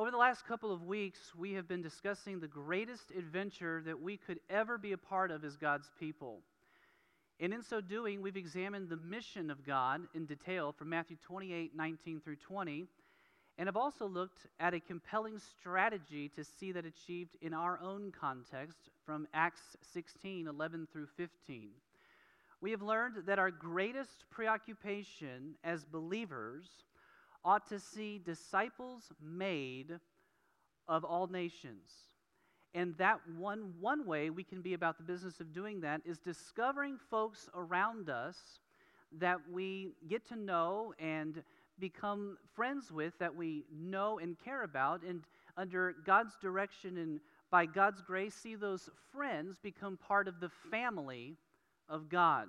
Over the last couple of weeks, we have been discussing the greatest adventure that we could ever be a part of as God's people. And in so doing, we've examined the mission of God in detail from Matthew 28:19 through 20, and have also looked at a compelling strategy to see that achieved in our own context from Acts 16:11 through 15. We have learned that our greatest preoccupation as believers ought to see disciples made of all nations. And that one way we can be about the business of doing that is discovering folks around us that we get to know and become friends with, that we know and care about, and under God's direction and by God's grace, see those friends become part of the family of God.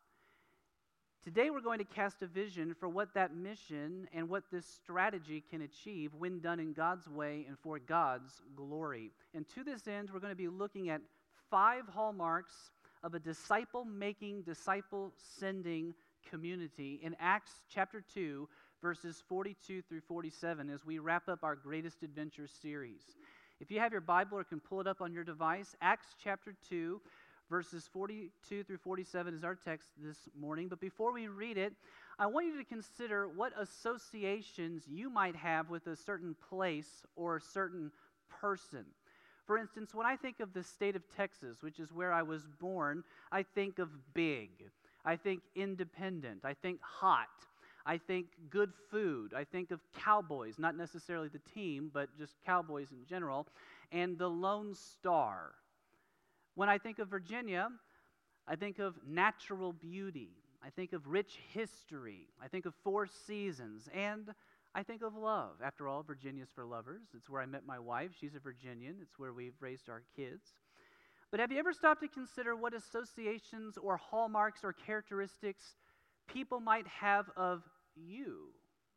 Today we're going to cast a vision for what that mission and what this strategy can achieve when done in God's way and for God's glory. And to this end, we're going to be looking at 5 hallmarks of a disciple-making, disciple-sending community in Acts chapter 2, verses 42 through 47 as we wrap up our Greatest Adventure series. If you have your Bible or can pull it up on your device, Acts chapter 2, verses 42 through 47 is our text this morning. But before we read it, I want you to consider what associations you might have with a certain place or a certain person. For instance, when I think of the state of Texas, which is where I was born, I think of big. I think independent. I think hot. I think good food. I think of cowboys, not necessarily the team, but just cowboys in general, and the Lone Star. When I think of Virginia, I think of natural beauty. I think of rich history. I think of 4 seasons. And I think of love. After all, Virginia's for lovers. It's where I met my wife. She's a Virginian. It's where we've raised our kids. But have you ever stopped to consider what associations or hallmarks or characteristics people might have of you?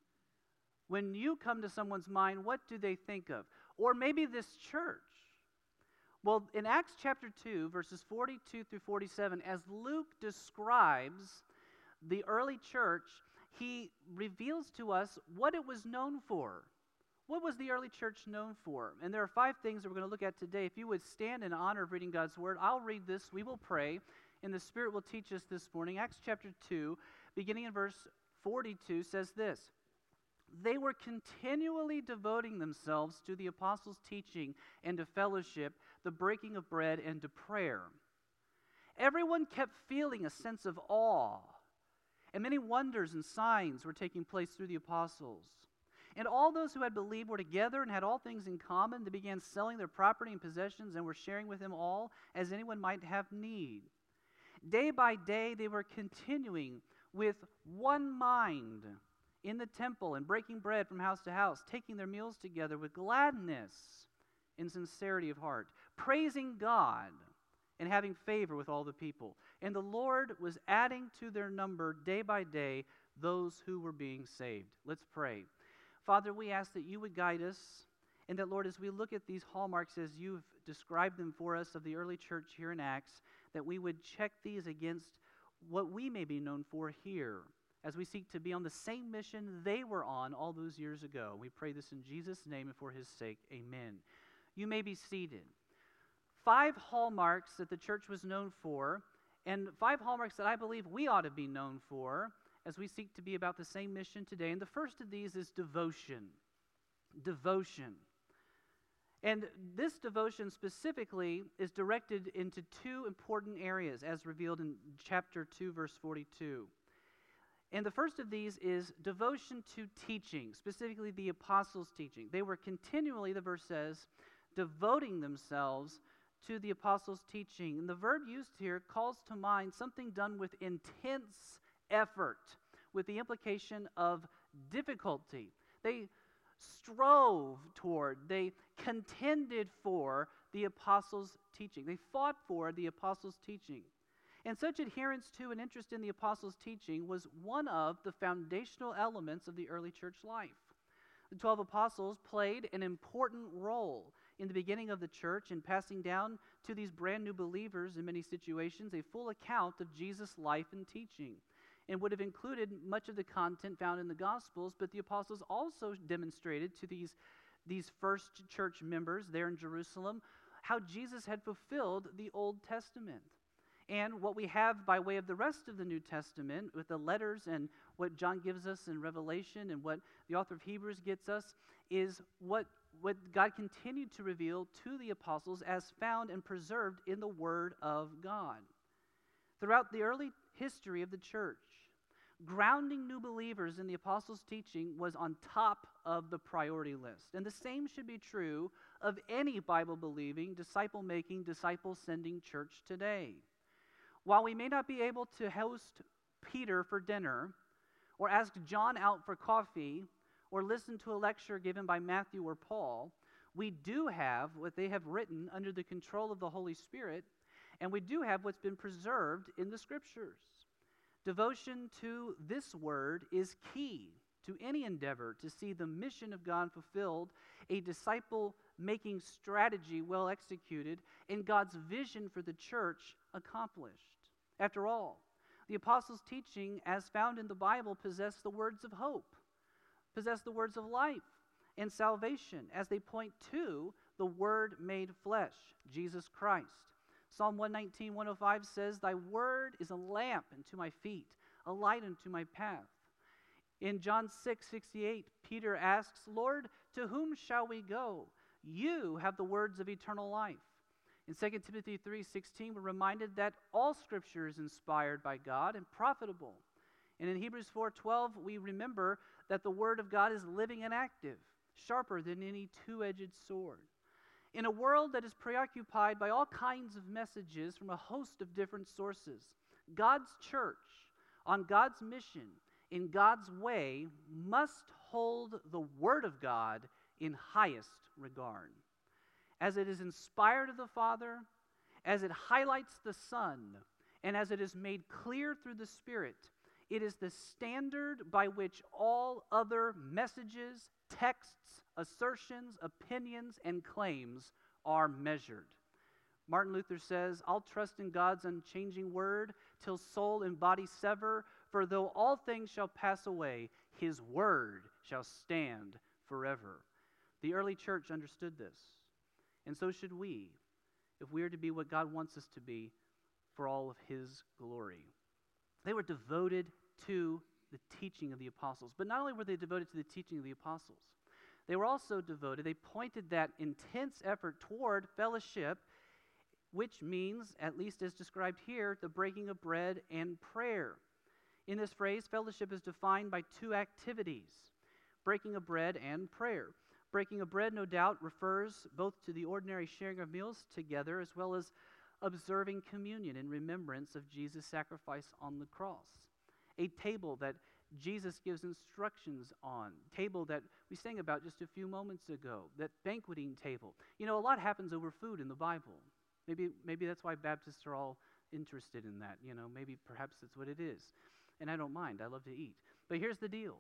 When you come to someone's mind, what do they think of? Or maybe this church. Well, in Acts chapter 2, verses 42 through 47, as Luke describes the early church, he reveals to us what it was known for. What was the early church known for? And there are 5 things that we're going to look at today. If you would stand in honor of reading God's word, I'll read this, we will pray, and the Spirit will teach us this morning. Acts chapter 2, beginning in verse 42, says this: "They were continually devoting themselves to the apostles' teaching and to fellowship, the breaking of bread, and to prayer. Everyone kept feeling a sense of awe, and many wonders and signs were taking place through the apostles. And all those who had believed were together and had all things in common. They began selling their property and possessions and were sharing with them all as anyone might have need. Day by day they were continuing with one mind in the temple and breaking bread from house to house, taking their meals together with gladness and sincerity of heart, praising God and having favor with all the people. And the Lord was adding to their number day by day those who were being saved." Let's pray. Father, we ask that you would guide us, and that, Lord, as we look at these hallmarks as you've described them for us of the early church here in Acts, that we would check these against what we may be known for here, as we seek to be on the same mission they were on all those years ago. We pray this in Jesus' name and for his sake. Amen. You may be seated. 5 hallmarks that the church was known for, and 5 hallmarks that I believe we ought to be known for as we seek to be about the same mission today. And the first of these is devotion. Devotion. And this devotion specifically is directed into 2 important areas as revealed in chapter 2, verse 42. And the first of these is devotion to teaching, specifically the apostles' teaching. They were continually, the verse says, devoting themselves to the apostles' teaching. And the verb used here calls to mind something done with intense effort, with the implication of difficulty. They strove toward, they contended for the apostles' teaching. They fought for the apostles' teaching. And such adherence to and interest in the apostles' teaching was one of the foundational elements of the early church life. The 12 apostles played an important role in the beginning of the church in passing down to these brand new believers in many situations a full account of Jesus' life and teaching, and would have included much of the content found in the Gospels, but the apostles also demonstrated to these these first church members there in Jerusalem how Jesus had fulfilled the Old Testament. And what we have by way of the rest of the New Testament with the letters and what John gives us in Revelation and what the author of Hebrews gets us is what God continued to reveal to the apostles as found and preserved in the Word of God. Throughout the early history of the church, grounding new believers in the apostles' teaching was on top of the priority list. And the same should be true of any Bible-believing, disciple-making, disciple-sending church today. While we may not be able to host Peter for dinner, or ask John out for coffee, or listen to a lecture given by Matthew or Paul, we do have what they have written under the control of the Holy Spirit, and we do have what's been preserved in the Scriptures. Devotion to this word is key to any endeavor to see the mission of God fulfilled, a disciple-making strategy well executed, and God's vision for the church accomplished. After all, the apostles' teaching, as found in the Bible, possess the words of hope, possess the words of life and salvation, as they point to the Word made flesh, Jesus Christ. Psalm 119, 105 says, "Thy word is a lamp unto my feet, a light unto my path." In John 6:68, Peter asks, "Lord, to whom shall we go? You have the words of eternal life." In 2 Timothy 3:16, we're reminded that all Scripture is inspired by God and profitable. And in Hebrews 4:12, we remember that the Word of God is living and active, sharper than any two-edged sword. In a world that is preoccupied by all kinds of messages from a host of different sources, God's church, on God's mission, in God's way, must hold the Word of God in highest regard. As it is inspired of the Father, as it highlights the Son, and as it is made clear through the Spirit, it is the standard by which all other messages, texts, assertions, opinions, and claims are measured. Martin Luther says, "I'll trust in God's unchanging word till soul and body sever, for though all things shall pass away, his word shall stand forever." The early church understood this, and so should we, if we are to be what God wants us to be for all of his glory. They were devoted to the teaching of the apostles, but not only were they devoted to the teaching of the apostles, they were also devoted, they pointed that intense effort toward fellowship, which means, at least as described here, the breaking of bread and prayer. In this phrase, fellowship is defined by two activities, breaking of bread and prayer. Breaking of bread, no doubt, refers both to the ordinary sharing of meals together as well as observing communion in remembrance of Jesus' sacrifice on the cross. A table that Jesus gives instructions on, table that we sang about just a few moments ago, that banqueting table. You know, a lot happens over food in the Bible. Maybe that's why Baptists are all interested in that. You know, maybe perhaps that's what it is. And I don't mind. I love to eat. But here's the deal.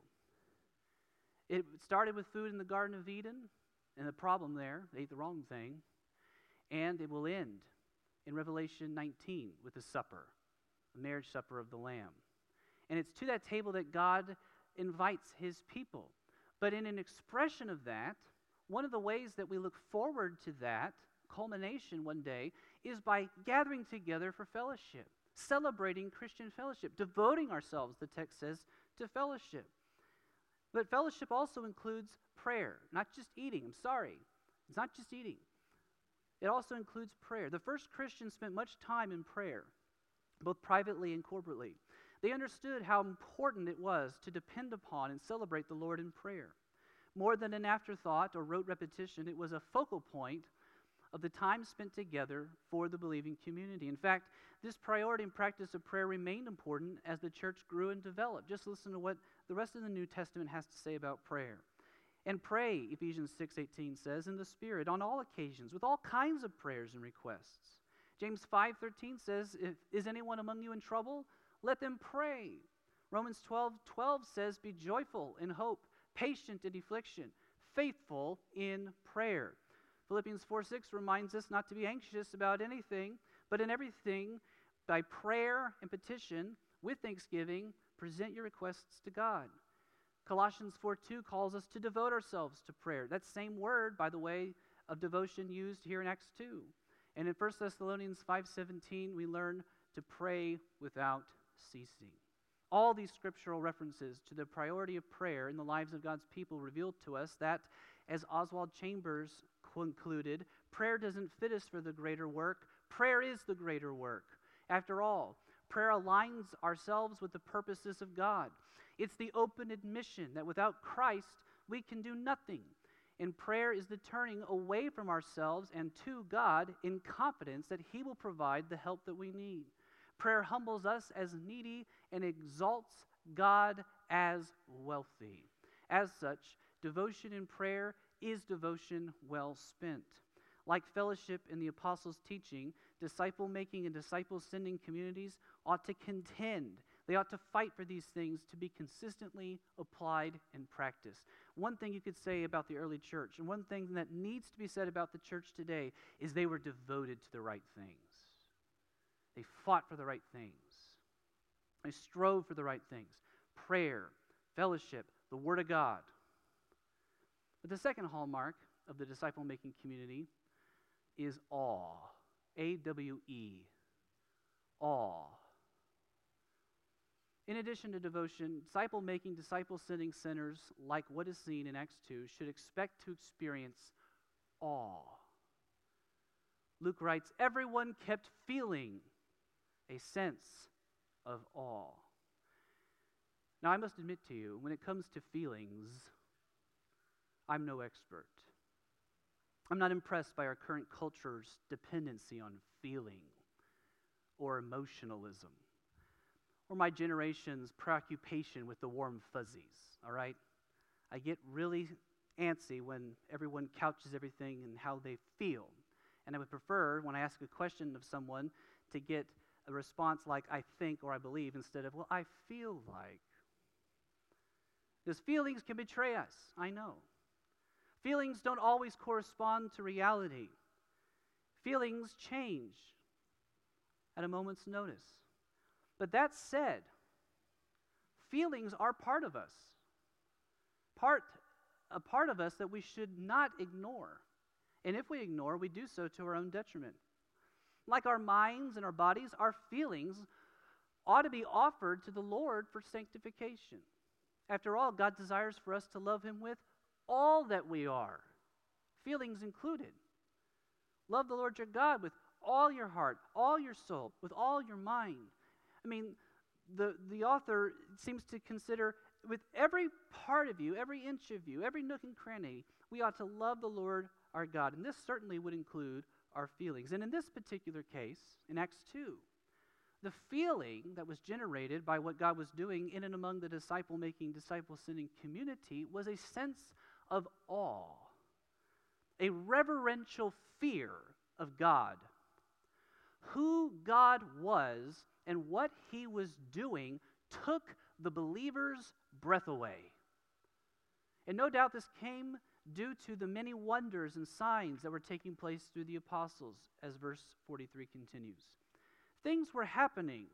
It started with food in the Garden of Eden, and the problem there, they ate the wrong thing, and it will end in Revelation 19 with the supper, the marriage supper of the Lamb. And it's to that table that God invites his people. But in an expression of that, one of the ways that we look forward to that culmination one day is by gathering together for fellowship, celebrating Christian fellowship, devoting ourselves, the text says, to fellowship. But fellowship also includes prayer, not just eating. I'm sorry. It's not just eating. It also includes prayer. The first Christians spent much time in prayer, both privately and corporately. They understood how important it was to depend upon and celebrate the Lord in prayer. More than an afterthought or rote repetition, it was a focal point of the time spent together for the believing community. In fact, this priority and practice of prayer remained important as the church grew and developed. Just listen to what the rest of the New Testament has to say about prayer. And pray, Ephesians 6:18 says, in the Spirit on all occasions with all kinds of prayers and requests. James 5:13 says, is anyone among you in trouble? Let them pray. Romans 12:12 says, be joyful in hope, patient in affliction, faithful in prayer. Philippians 4:6 reminds us not to be anxious about anything, but in everything, by prayer and petition, with thanksgiving, present your requests to God. Colossians 4:2 calls us to devote ourselves to prayer. That same word, by the way, of devotion used here in Acts 2. And in 1 Thessalonians 5:17, we learn to pray without ceasing. All these scriptural references to the priority of prayer in the lives of God's people revealed to us that, as Oswald Chambers concluded, prayer doesn't fit us for the greater work. Prayer is the greater work. After all, prayer aligns ourselves with the purposes of God. It's the open admission that without Christ, we can do nothing. And prayer is the turning away from ourselves and to God in confidence that He will provide the help that we need. Prayer humbles us as needy and exalts God as wealthy. As such, devotion in prayer is devotion well spent. Like fellowship in the apostles' teaching, disciple-making and disciple-sending communities ought to contend. They ought to fight for these things to be consistently applied and practiced. One thing you could say about the early church, and one thing that needs to be said about the church today, is they were devoted to the right things. They fought for the right things. They strove for the right things. Prayer, fellowship, the Word of God. But the second hallmark of the disciple-making community is awe. A-W-E. Awe. In addition to devotion, disciple-making, disciple-sending sinners, like what is seen in Acts 2, should expect to experience awe. Luke writes, everyone kept feeling a sense of awe. Now, I must admit to you, when it comes to feelings, I'm no expert. I'm not impressed by our current culture's dependency on feeling or emotionalism, or my generation's preoccupation with the warm fuzzies, all right? I get really antsy when everyone couches everything in how they feel. And I would prefer, when I ask a question of someone, to get a response like, I think or I believe, instead of, well, I feel like. Because feelings can betray us, I know. Feelings don't always correspond to reality. Feelings change at a moment's notice. But that said, feelings are part of us. A part of us that we should not ignore. And if we ignore, we do so to our own detriment. Like our minds and our bodies, our feelings ought to be offered to the Lord for sanctification. After all, God desires for us to love Him with all that we are, feelings included. Love the Lord your God with all your heart, all your soul, with all your mind. I mean, the author seems to consider with every part of you, every inch of you, every nook and cranny, we ought to love the Lord our God. And this certainly would include our feelings. And in this particular case, in Acts 2, the feeling that was generated by what God was doing in and among the disciple-making, disciple-sending community was a sense of awe, a reverential fear of God. Who God was and what He was doing took the believer's breath away. And no doubt this came due to the many wonders and signs that were taking place through the apostles, as verse 43 continues. Things were happening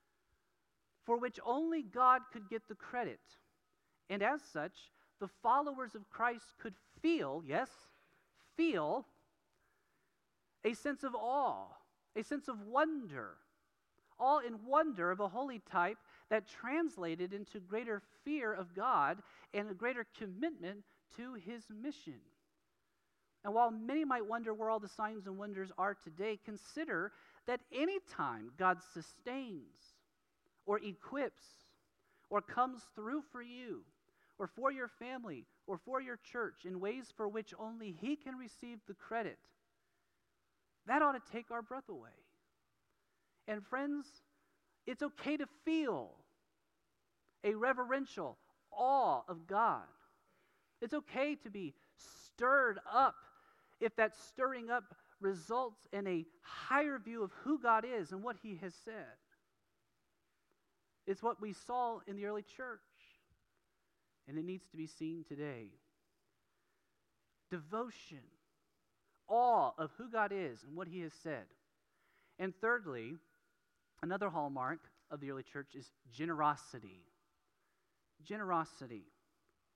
for which only God could get the credit. And as such, the followers of Christ could feel, yes, feel a sense of awe, a sense of wonder, awe and wonder of a holy type that translated into greater fear of God and a greater commitment to His mission. And while many might wonder where all the signs and wonders are today, consider that any time God sustains or equips or comes through for you or for your family or for your church in ways for which only He can receive the credit, that ought to take our breath away. And friends, it's okay to feel a reverential awe of God. It's okay to be stirred up if that stirring up results in a higher view of who God is and what He has said. It's what we saw in the early church, and it needs to be seen today. Devotion, awe of who God is and what He has said. And thirdly, another hallmark of the early church is generosity. Generosity.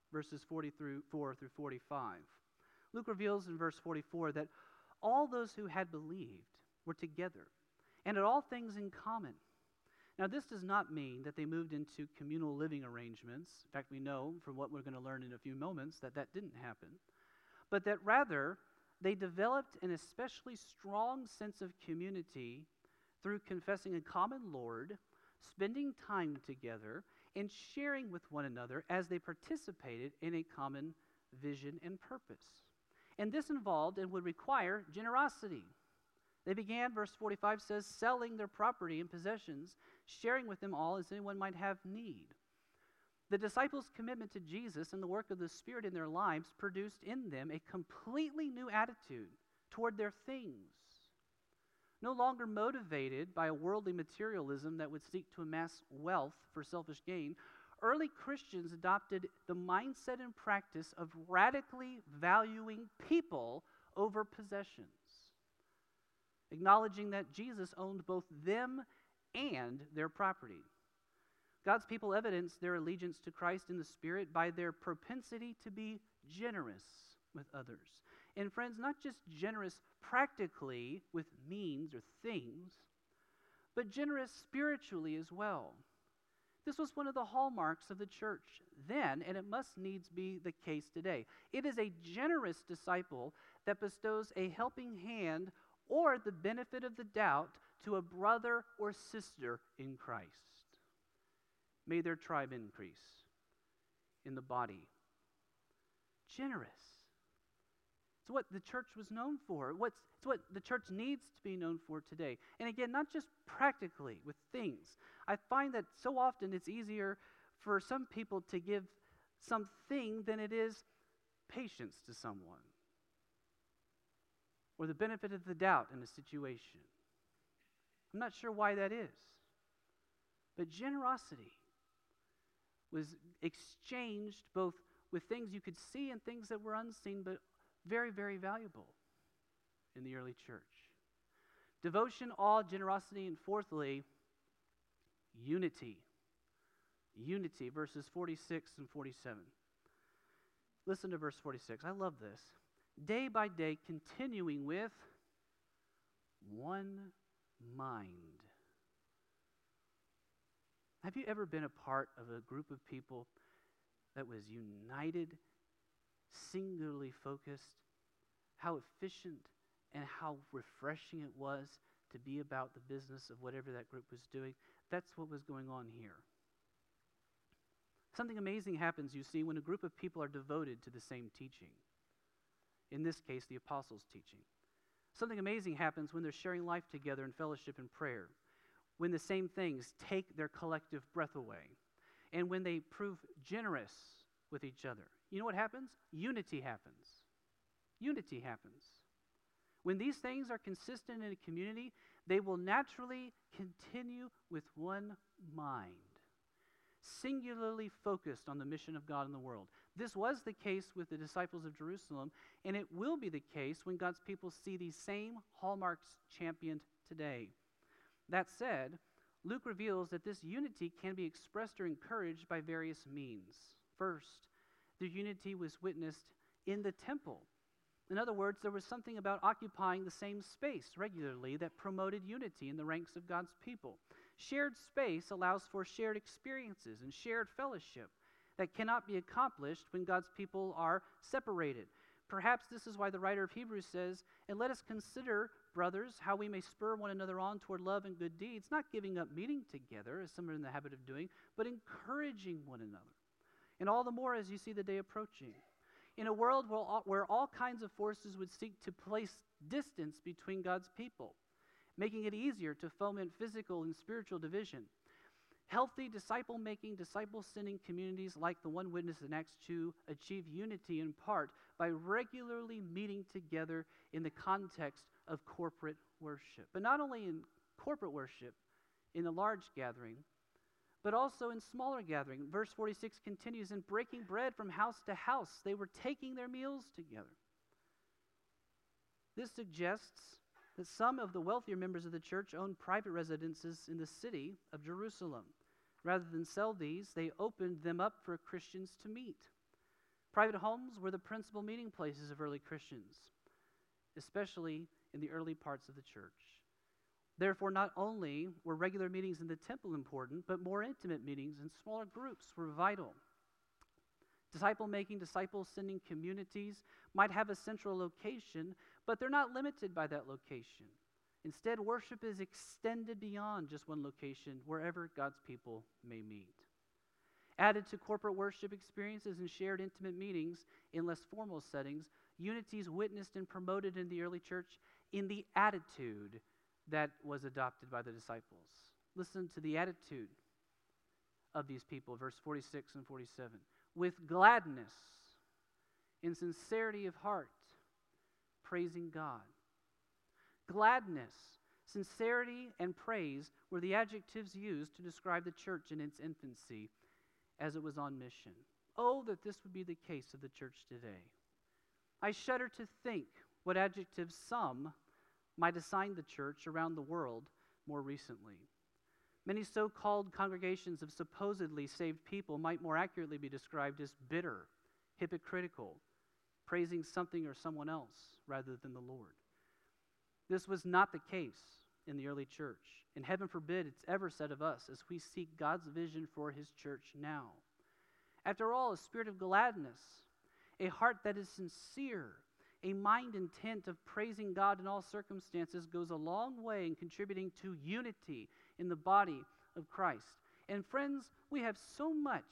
verses 44 through 45. Luke reveals in verse 44 that all those who had believed were together and had all things in common. Now, this does not mean that they moved into communal living arrangements. In fact, we know from what we're going to learn in a few moments that that didn't happen. But that rather, they developed an especially strong sense of community through confessing a common Lord, spending time together, and sharing with one another as they participated in a common vision and purpose. And this involved and would require generosity. They began, verse 45 says, selling their property and possessions, sharing with them all as anyone might have need. The disciples' commitment to Jesus and the work of the Spirit in their lives produced in them a completely new attitude toward their things. No longer motivated by a worldly materialism that would seek to amass wealth for selfish gain, early Christians adopted the mindset and practice of radically valuing people over possessions, acknowledging that Jesus owned both them and their property. God's people evidenced their allegiance to Christ in the Spirit by their propensity to be generous with others. And friends, not just generous practically with means or things, but generous spiritually as well. This was one of the hallmarks of the church then, and it must needs be the case today. It is a generous disciple that bestows a helping hand or the benefit of the doubt to a brother or sister in Christ. May their tribe increase in the body. Generous. It's what the church was known for. It's what the church needs to be known for today. And again, not just practically with things. I find that so often it's easier for some people to give something than it is patience to someone, or the benefit of the doubt in a situation. I'm not sure why that is. But generosity was exchanged both with things you could see and things that were unseen, but very, very valuable in the early church. Devotion, awe, generosity, and fourthly, unity. Unity, verses 46 and 47. Listen to verse 46. I love this. Day by day, continuing with one mind. Have you ever been a part of a group of people that was united, singularly focused? How efficient and how refreshing it was to be about the business of whatever that group was doing. That's what was going on here. Something amazing happens, you see, when a group of people are devoted to the same teaching. In this case, the apostles' teaching. Something amazing happens when they're sharing life together in fellowship and prayer, when the same things take their collective breath away, and when they prove generous with each other. You know what happens? Unity happens. Unity happens. When these things are consistent in a community, they will naturally continue with one mind, singularly focused on the mission of God in the world. This was the case with the disciples of Jerusalem, and it will be the case when God's people see these same hallmarks championed today. That said, Luke reveals that this unity can be expressed or encouraged by various means. First, the unity was witnessed in the temple. In other words, there was something about occupying the same space regularly that promoted unity in the ranks of God's people. Shared space allows for shared experiences and shared fellowship that cannot be accomplished when God's people are separated. Perhaps this is why the writer of Hebrews says, "And let us consider, brothers, how we may spur one another on toward love and good deeds, not giving up meeting together, as some are in the habit of doing, but encouraging one another. And all the more as you see the day approaching." In a world where all kinds of forces would seek to place distance between God's people, making it easier to foment physical and spiritual division, healthy disciple-making, disciple-sending communities like the one witnessed in Acts 2 achieve unity in part by regularly meeting together in the context of corporate worship. But not only in corporate worship, in a large gathering, but also in smaller gathering. Verse 46 continues, in breaking bread from house to house, they were taking their meals together. This suggests that some of the wealthier members of the church owned private residences in the city of Jerusalem. Rather than sell these, they opened them up for Christians to meet. Private homes were the principal meeting places of early Christians, especially in the early parts of the church. Therefore, not only were regular meetings in the temple important, but more intimate meetings in smaller groups were vital. Disciple-making, disciple-sending communities might have a central location, but they're not limited by that location. Instead, worship is extended beyond just one location, wherever God's people may meet. Added to corporate worship experiences and shared intimate meetings in less formal settings, unity is witnessed and promoted in the early church in the attitude that was adopted by the disciples. Listen to the attitude of these people, verse 46 and 47. With gladness, in sincerity of heart, praising God. Gladness, sincerity, and praise were the adjectives used to describe the church in its infancy as it was on mission. Oh, that this would be the case of the church today. I shudder to think what adjectives some might assign the church around the world more recently. Many so-called congregations of supposedly saved people might more accurately be described as bitter, hypocritical, praising something or someone else rather than the Lord. This was not the case in the early church, and heaven forbid it's ever said of us as we seek God's vision for his church now. After all, a spirit of gladness, a heart that is sincere, a mind intent of praising God in all circumstances goes a long way in contributing to unity in the body of Christ. And friends, we have so much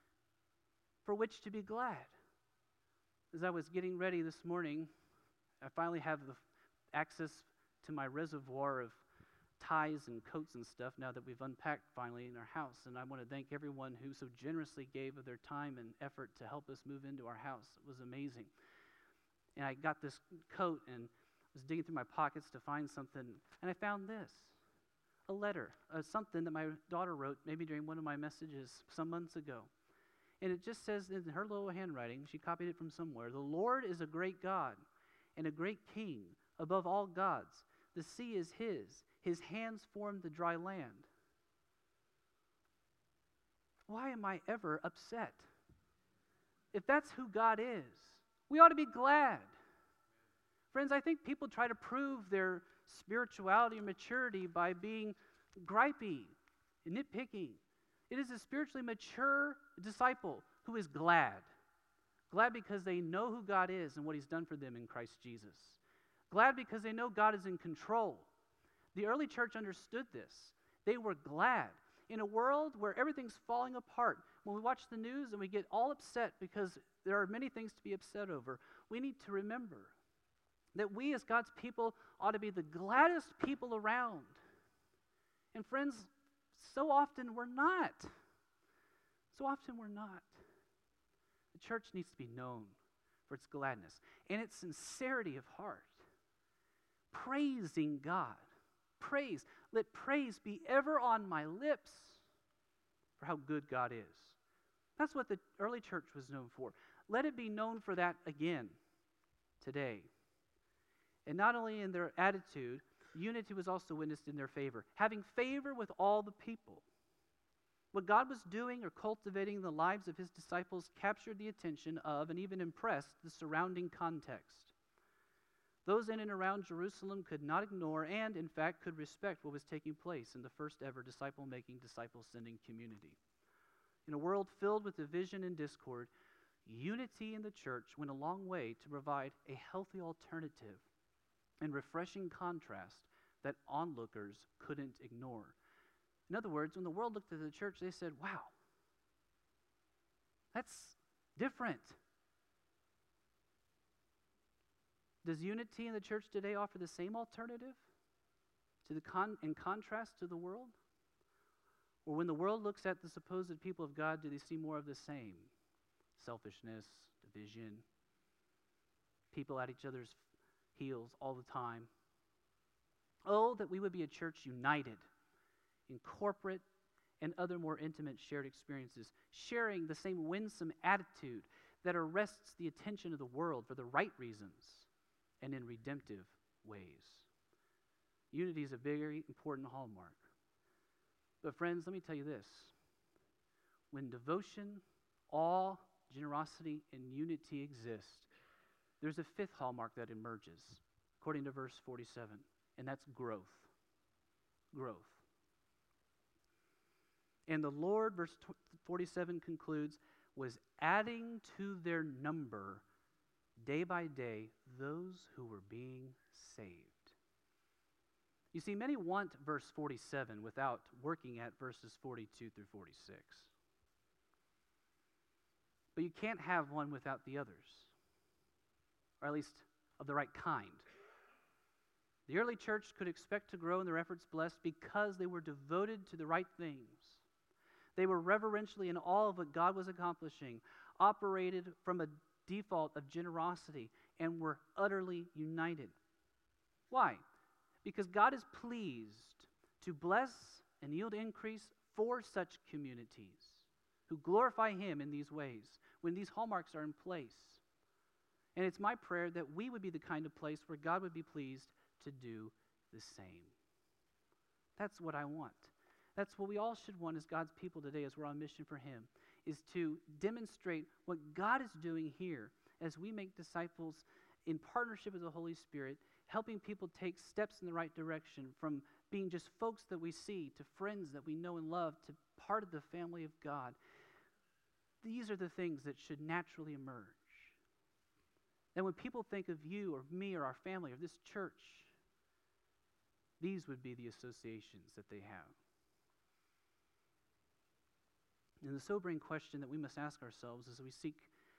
for which to be glad. As I was getting ready this morning, I finally have the access to my reservoir of ties and coats and stuff now that we've unpacked finally in our house. And I want to thank everyone who so generously gave of their time and effort to help us move into our house. It was amazing. And I got this coat and was digging through my pockets to find something, and I found this, a letter, something that my daughter wrote maybe during one of my messages some months ago. And it just says in her little handwriting, she copied it from somewhere, "The Lord is a great God and a great King above all gods. The sea is his hands formed the dry land." Why am I ever upset? If that's who God is, we ought to be glad. Friends, I think people try to prove their spirituality and maturity by being gripey and nitpicking. It is a spiritually mature disciple who is glad. Glad because they know who God is and what he's done for them in Christ Jesus. Glad because they know God is in control. The early church understood this. They were glad. In a world where everything's falling apart, when we watch the news and we get all upset because there are many things to be upset over, we need to remember that we as God's people ought to be the gladdest people around. And friends, so often we're not. So often we're not. The church needs to be known for its gladness and its sincerity of heart. Praising God. Praise. Let praise be ever on my lips for how good God is. That's what the early church was known for. Let it be known for that again today. And not only in their attitude, unity was also witnessed in their favor, having favor with all the people. What God was doing or cultivating in the lives of his disciples captured the attention of and even impressed the surrounding context. Those in and around Jerusalem could not ignore and, in fact, could respect what was taking place in the first ever disciple-making, disciple-sending community. In a world filled with division and discord, unity in the church went a long way to provide a healthy alternative and refreshing contrast that onlookers couldn't ignore. In other words, when the world looked at the church, they said, wow, that's different. Does unity in the church today offer the same alternative to in contrast to the world? Or when the world looks at the supposed people of God, do they see more of the same? Selfishness, division, people at each other's heels all the time. Oh, that we would be a church united in corporate and other more intimate shared experiences, sharing the same winsome attitude that arrests the attention of the world for the right reasons and in redemptive ways. Unity is a very important hallmark. But friends, let me tell you this. When devotion, awe, generosity and unity exist, there's a fifth hallmark that emerges, according to verse 47, and that's growth. Growth. And the Lord, verse 47 concludes, was adding to their number day by day those who were being saved. You see, many want verse 47 without working at verses 42 through 46. But you can't have one without the others, or at least of the right kind. The early church could expect to grow in their efforts blessed because they were devoted to the right things. They were reverentially in awe of what God was accomplishing, operated from a default of generosity, and were utterly united. Why? Because God is pleased to bless and yield increase for such communities who glorify Him in these ways when these hallmarks are in place. And it's my prayer that we would be the kind of place where God would be pleased to do the same. That's what I want. That's what we all should want as God's people today as we're on mission for Him, is to demonstrate what God is doing here as we make disciples in partnership with the Holy Spirit, helping people take steps in the right direction from being just folks that we see to friends that we know and love to part of the family of God. These are the things that should naturally emerge. And when people think of you or me or our family or this church, these would be the associations that they have. And the sobering question that we must ask ourselves as we seek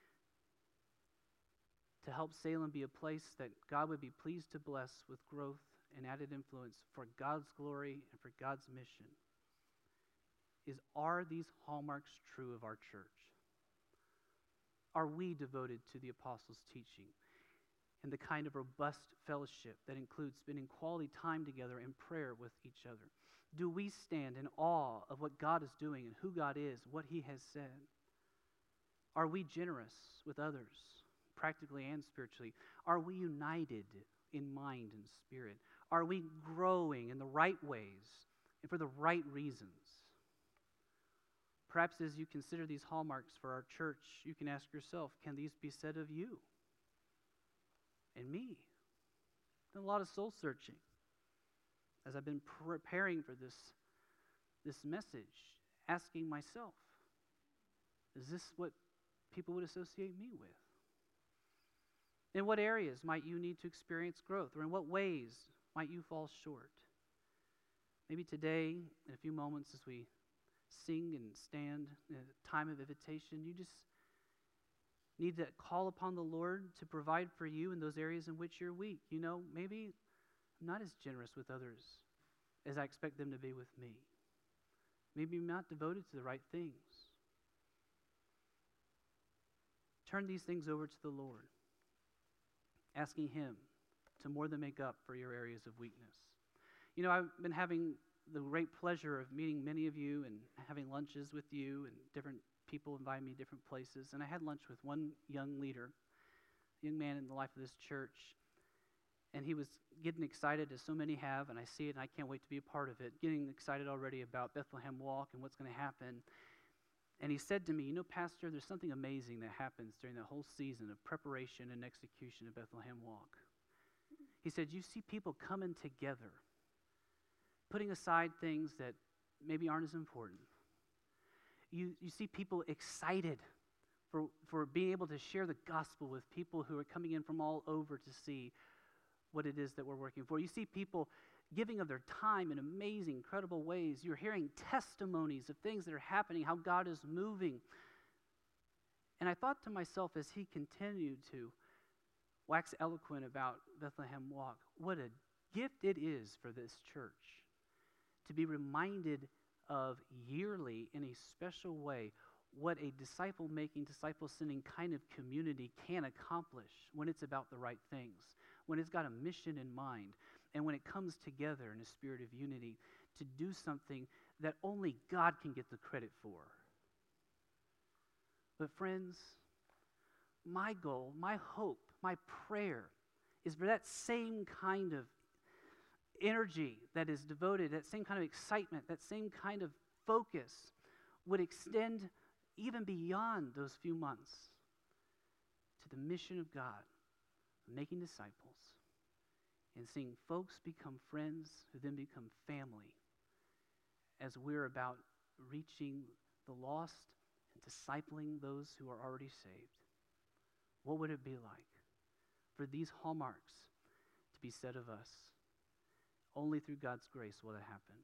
to help Salem be a place that God would be pleased to bless with growth and added influence for God's glory and for God's mission is, are these hallmarks true of our church? Are we devoted to the apostles' teaching and the kind of robust fellowship that includes spending quality time together in prayer with each other? Do we stand in awe of what God is doing and who God is, what He has said? Are we generous with others, practically and spiritually? Are we united in mind and spirit? Are we growing in the right ways and for the right reasons? Perhaps as you consider these hallmarks for our church, you can ask yourself, can these be said of you and me? Done a lot of soul searching as I've been preparing for this message, asking myself, is this what people would associate me with? In what areas might you need to experience growth, or in what ways might you fall short? Maybe today, in a few moments as we sing and stand in a time of invitation, you just need to call upon the Lord to provide for you in those areas in which you're weak. You know, maybe I'm not as generous with others as I expect them to be with me. Maybe I'm not devoted to the right things. Turn these things over to the Lord, asking Him to more than make up for your areas of weakness. You know, I've been having the great pleasure of meeting many of you and having lunches with you, and different people invite me to different places. And I had lunch with one young leader, a young man in the life of this church, and he was getting excited, as so many have, and I see it and I can't wait to be a part of it, getting excited already about Bethlehem Walk and what's going to happen. And he said to me, you know, Pastor, there's something amazing that happens during the whole season of preparation and execution of Bethlehem Walk. He said, you see people coming together, putting aside things that maybe aren't as important. You see people excited for being able to share the gospel with people who are coming in from all over to see what it is that we're working for. You see people giving of their time in amazing, incredible ways. You're hearing testimonies of things that are happening, how God is moving. And I thought to myself as he continued to wax eloquent about Bethlehem Walk, what a gift it is for this church to be reminded of yearly in a special way what a disciple-making, disciple-sending kind of community can accomplish when it's about the right things, when it's got a mission in mind, and when it comes together in a spirit of unity to do something that only God can get the credit for. But friends, my goal, my hope, my prayer is for that same kind of energy that is devoted, that same kind of excitement, that same kind of focus would extend even beyond those few months, to the mission of God, making disciples, and seeing folks become friends who then become family as we're about reaching the lost and discipling those who are already saved. What would it be like for these hallmarks to be said of us? Only through God's grace will it happen.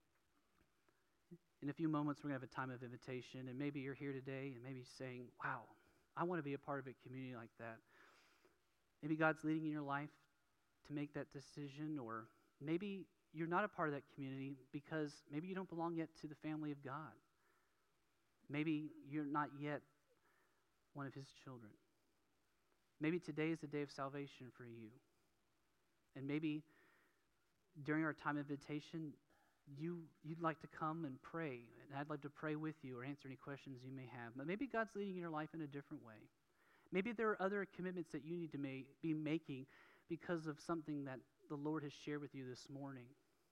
In a few moments, we're going to have a time of invitation, and maybe you're here today and maybe saying, wow, I want to be a part of a community like that. Maybe God's leading in your life to make that decision, or maybe you're not a part of that community because maybe you don't belong yet to the family of God. Maybe you're not yet one of his children. Maybe today is the day of salvation for you. And maybe during our time of invitation, you'd like to come and pray, and I'd like to pray with you or answer any questions you may have. But maybe God's leading your life in a different way. Maybe there are other commitments that you need to be making because of something that the Lord has shared with you this morning.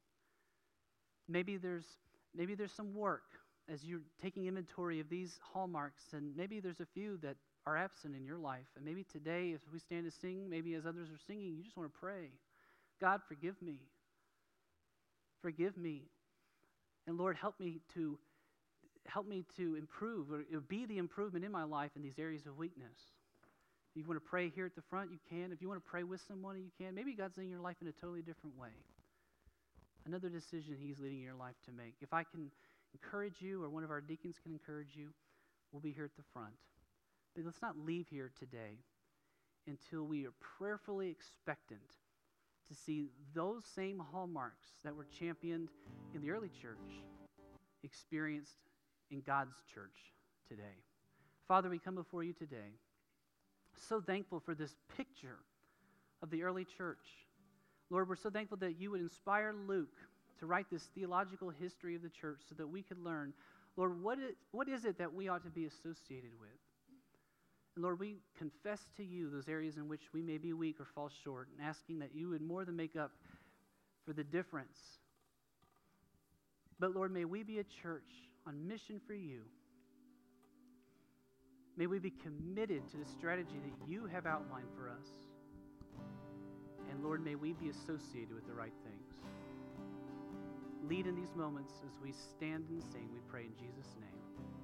Maybe there's some work as you're taking inventory of these hallmarks, and maybe there's a few that are absent in your life. And maybe today, as we stand to sing, maybe as others are singing, you just want to pray, God, forgive me. Forgive me. And Lord, help me to improve, or be the improvement in my life in these areas of weakness. If you want to pray here at the front, you can. If you want to pray with someone, you can. Maybe God's leading your life in a totally different way. Another decision he's leading your life to make. If I can encourage you, or one of our deacons can encourage you, we'll be here at the front. But let's not leave here today until we are prayerfully expectant to see those same hallmarks that were championed in the early church experienced in God's church today. Father, we come before you today so thankful for this picture of the early church. Lord, we're so thankful that you would inspire Luke to write this theological history of the church so that we could learn, Lord, what is it that we ought to be associated with? And Lord, we confess to you those areas in which we may be weak or fall short, and asking that you would more than make up for the difference. But Lord, may we be a church on mission for you. May we be committed to the strategy that you have outlined for us. And Lord, may we be associated with the right things. Lead in these moments as we stand and sing, we pray in Jesus' name.